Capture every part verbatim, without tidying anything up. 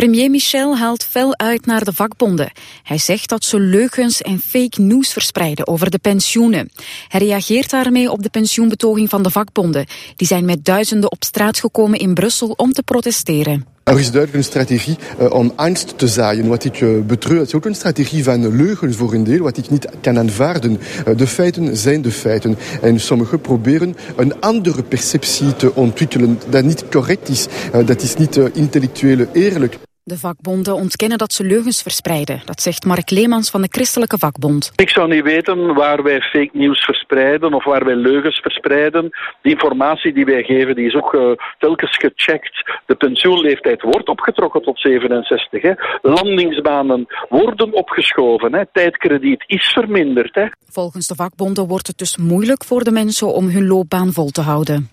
Premier Michel haalt fel uit naar de vakbonden. Hij zegt dat ze leugens en fake news verspreiden over de pensioenen. Hij reageert daarmee op de pensioenbetoging van de vakbonden. Die zijn met duizenden op straat gekomen in Brussel om te protesteren. Er is duidelijk een strategie uh, om angst te zaaien. Wat ik uh, betreur, het is ook een strategie van leugen voor een deel, wat ik niet kan aanvaarden. Uh, de feiten zijn de feiten. En sommigen proberen een andere perceptie te ontwikkelen dat niet correct is. Uh, dat is niet uh, intellectueel eerlijk. De vakbonden ontkennen dat ze leugens verspreiden. Dat zegt Mark Leemans van de Christelijke Vakbond. Ik zou niet weten waar wij fake news verspreiden of waar wij leugens verspreiden. De informatie die wij geven die is ook uh, telkens gecheckt. De pensioenleeftijd wordt opgetrokken tot zevenenzestig. Hè. Landingsbanen worden opgeschoven. Hè. Tijdkrediet is verminderd. Hè. Volgens de vakbonden wordt het dus moeilijk voor de mensen om hun loopbaan vol te houden.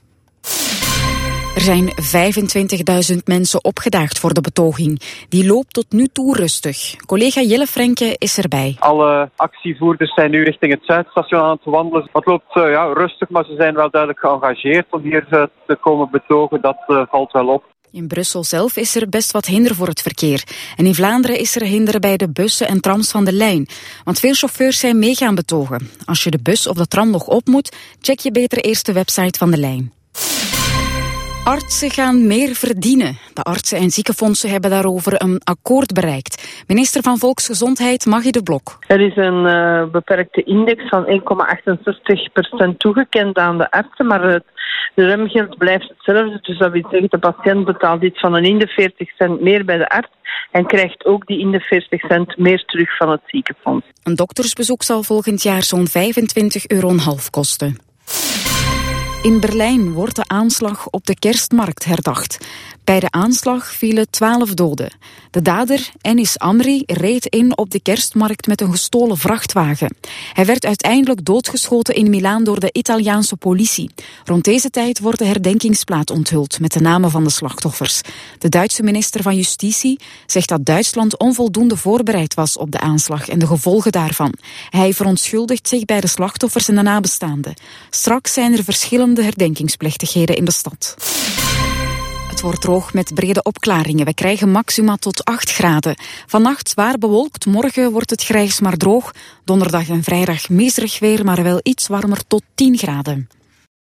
Er zijn vijfentwintigduizend mensen opgedaagd voor de betoging. Die loopt tot nu toe rustig. Collega Jelle Frenke is erbij. Alle actievoerders zijn nu richting het Zuidstation aan het wandelen. Het loopt uh, ja, rustig, maar ze zijn wel duidelijk geëngageerd om hier uh, te komen betogen. Dat uh, valt wel op. In Brussel zelf is er best wat hinder voor het verkeer. En in Vlaanderen is er hinder bij de bussen en trams van de lijn. Want veel chauffeurs zijn mee gaan betogen. Als je de bus of de tram nog op moet, check je beter eerst de website van de lijn. Artsen gaan meer verdienen. De artsen en ziekenfondsen hebben daarover een akkoord bereikt. Minister van Volksgezondheid Maggie De Blok. Er is een uh, beperkte index van één komma achtenzestig procent toegekend aan de artsen, maar het remgeld blijft hetzelfde. Dus dat wil zeggen, de patiënt betaalt iets van een in de veertig cent meer bij de arts en krijgt ook die in de veertig cent meer terug van het ziekenfonds. Een doktersbezoek zal volgend jaar zo'n vijfentwintig euro en half kosten. In Berlijn wordt de aanslag op de kerstmarkt herdacht. Bij de aanslag vielen twaalf doden. De dader, Enis Amri, reed in op de kerstmarkt met een gestolen vrachtwagen. Hij werd uiteindelijk doodgeschoten in Milaan door de Italiaanse politie. Rond deze tijd wordt de herdenkingsplaat onthuld met de namen van de slachtoffers. De Duitse minister van Justitie zegt dat Duitsland onvoldoende voorbereid was op de aanslag en de gevolgen daarvan. Hij verontschuldigt zich bij de slachtoffers en de nabestaanden. Straks zijn er verschillende herdenkingsplechtigheden in de stad. Het wordt droog met brede opklaringen. We krijgen maxima tot acht graden. Vannacht zwaar bewolkt, morgen wordt het grijs maar droog. Donderdag en vrijdag miserig weer, maar wel iets warmer tot tien graden.